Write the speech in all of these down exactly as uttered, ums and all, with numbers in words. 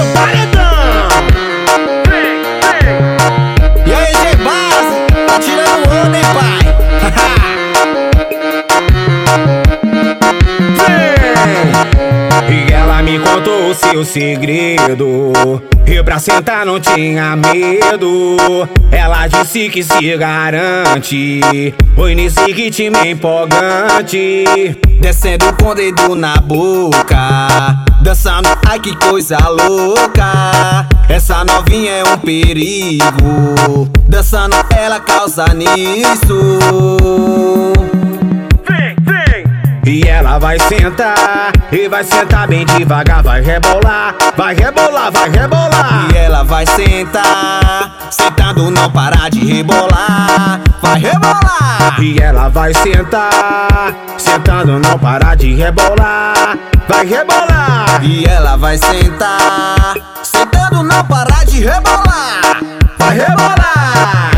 puxa o paredão. Vem, vem. E aí, G-Base, tá tirando onda, hein, pai? Vem. E ela me contou o seu segredo, e pra sentar não tinha medo. Ela disse que se garante, foi nesse ritmo empolgante. Descendo com o dedo na boca, dançando, ai que coisa louca. Essa novinha é um perigo, dançando ela causa nisso. Vem, vem. E ela vai sentar, e vai sentar bem devagar, vai rebolar, vai rebolar, vai rebolar. E ela vai sentar, sentando não parar de rebolar, vai rebolar. E ela vai sentar, sentando não parar de rebolar, vai rebolar. E ela vai sentar, sentando não parar de rebolar, vai rebolar.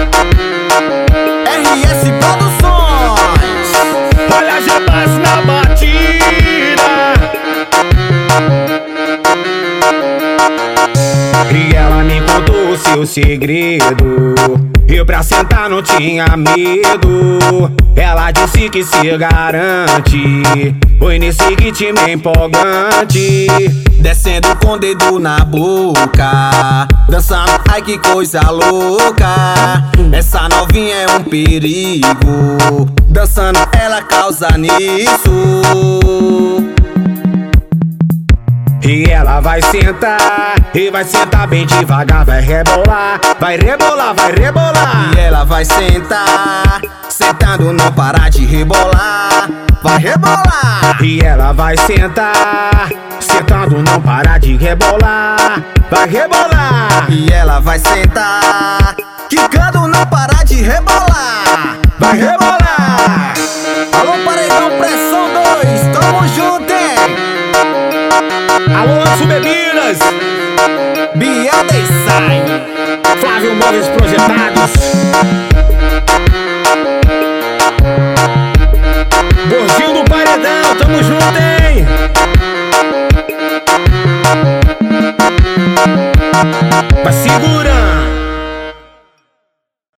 R S Produções, olha a G-Base na batida. E ela me contou o seu segredo, e pra sentar não tinha medo. Ela disse que se garante, foi nesse ritmo empolgante. descendo com o dedo na boca, dançando, ai que coisa louca. Essa novinha é um perigo, dançando ela causa nisso. E ela vai sentar, e vai sentar bem devagar, vai rebolar, vai rebolar, vai rebolar. E ela vai sentar, sentando não parar de rebolar, vai rebolar. E ela vai sentar, sentando não parar de rebolar, vai rebolar. E ela vai sentar, quicando não parar de rebolar, vai rebolar. Alô, Paredão Pressão dois, tamo junto, hein? Alô, Anso Bebidas, Biel Design, Flávio Móveis Projetados.